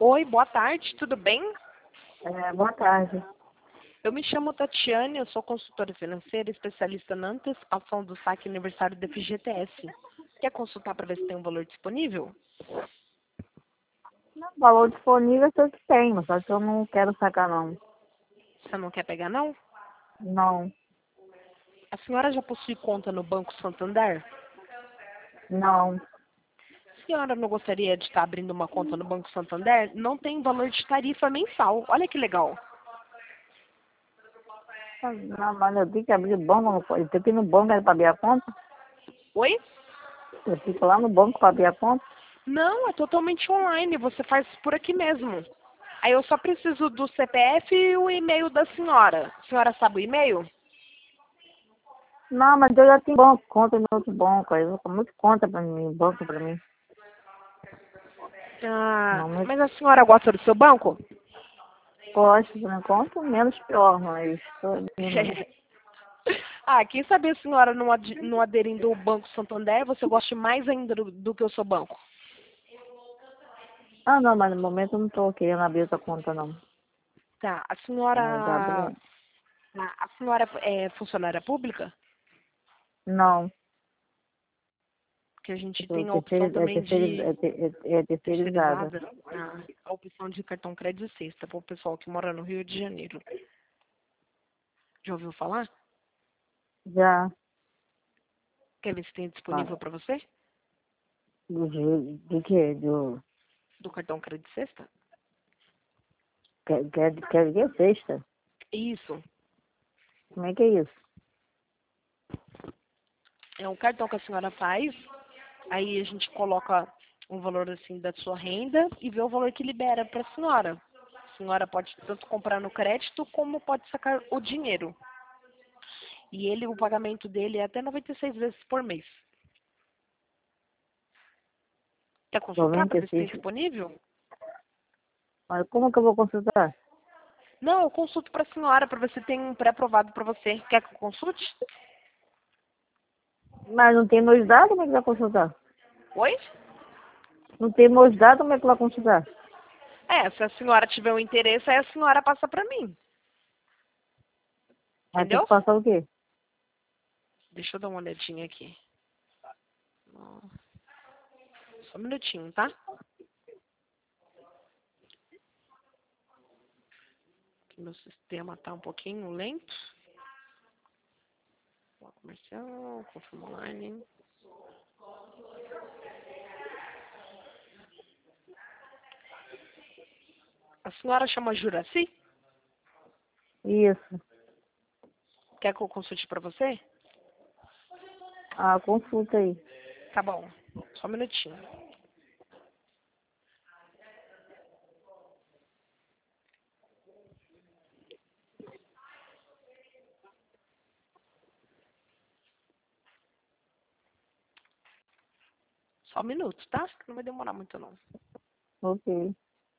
Oi, boa tarde, tudo bem? Boa tarde. Eu me chamo Tatiane, eu sou consultora financeira, especialista na antecipação do saque aniversário da FGTS. Quer consultar para ver se tem um valor disponível? O valor disponível eu que tenho, só que eu não quero sacar não. Você não quer pegar, não? Não, A senhora já possui conta no Banco Santander? não. A senhora não gostaria de estar abrindo uma conta no Banco Santander? Não tem valor de tarifa mensal. Olha que legal. Não, mas eu tenho que abrir o banco, eu tenho que ir no banco para abrir a conta. Oi? Eu fico lá no banco para abrir a conta. Não, é totalmente online. Você faz por aqui mesmo. Aí eu só preciso do CPF e o e-mail da senhora. A senhora sabe o e-mail? Não, mas eu já tenho banco, conta no outro banco, aí eu tô muito conta para mim, banco para mim. Ah, Não, muito mas a senhora gosta do seu banco? gosto, por conta, menos pior, mas tô indo. Ah, quem sabe a senhora não aderindo ao Banco Santander, você goste mais ainda do que o seu banco? Ah, não, mas no momento eu não tô querendo abrir outra conta não. Tá, Já abri. a senhora é funcionária pública? Não, Que a gente eu tô tem a opção também de terceirizada. terceirizada, a opção de cartão crédito e sexta para o pessoal que mora no Rio de Janeiro. Já ouviu falar? Já. Quer ver se tem Ah, disponível para você? do quê? Do cartão crédito e sexta? Quer ver sexta? Isso. Como é que é isso? É um cartão que a senhora faz, aí a gente coloca um valor assim da sua renda e vê o valor que libera para a senhora. A senhora pode tanto comprar no crédito como pode sacar o dinheiro. E ele, o pagamento dele é até 96 vezes por mês. Quer consultar para ver se tem 96. disponível? Mas como que eu vou consultar? Não, eu consulto para a senhora para ver se tem um pré-aprovado para você. Quer que eu consulte? Mas não tem meus dados, como é que vai consultar? Oi? Não tem meus dados, como é que vai consultar? É, se a senhora tiver um interesse, aí a senhora passa para mim. Vai ter que Entendeu? passar o quê? Deixa eu dar uma olhadinha aqui. Só um minutinho, tá? Que meu sistema tá um pouquinho lento. Comercial, confirma online. A senhora chama Juraci? Isso. Quer que eu consulte para você? Ah, consulta aí. Tá bom. Só um minutinho. Só um minuto, tá? Não vai demorar muito, não. Ok.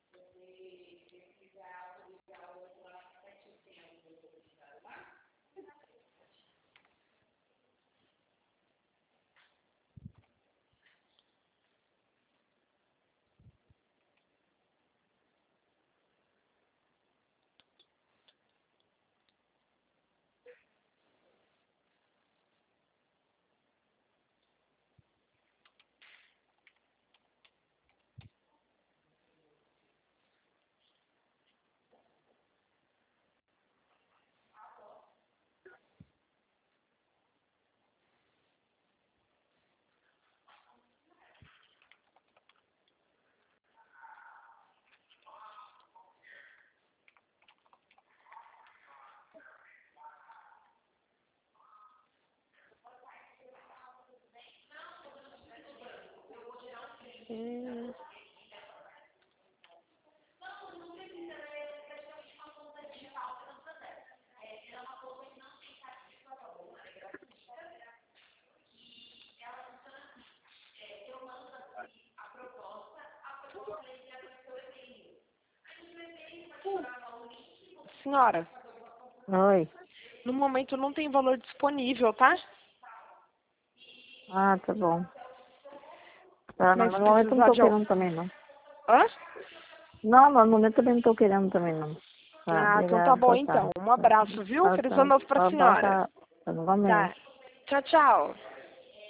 Hum. Senhora, Oi. no momento não tem valor disponível, tá? Ah, tá bom. Tá, Mas mas no se momento eu não precisar tô de... querendo também, não. Hã? Não, no momento também não estou querendo também, não. Tá, Ah, então tá obrigada, bom boa então. tarde. Um abraço, viu? Tá, Feliz tá. ano novo pra Tá, senhora. tá, tá, novamente. Tá. Tchau, tchau.